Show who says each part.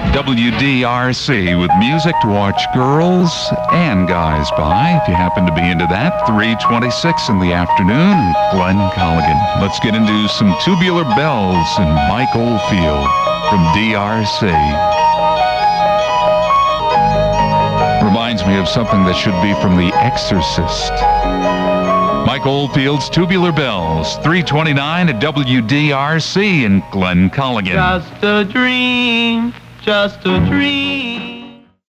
Speaker 1: WDRC with music to watch girls and guys by. If you happen to be into that, 3:26 in the afternoon, Glenn Colligan. Let's get into some Tubular Bells and Mike Oldfield from DRC. Reminds me of something that should be from The Exorcist. Mike Oldfield's Tubular Bells, 3:29 at WDRC and Glenn Colligan.
Speaker 2: Just a dream, just a dream.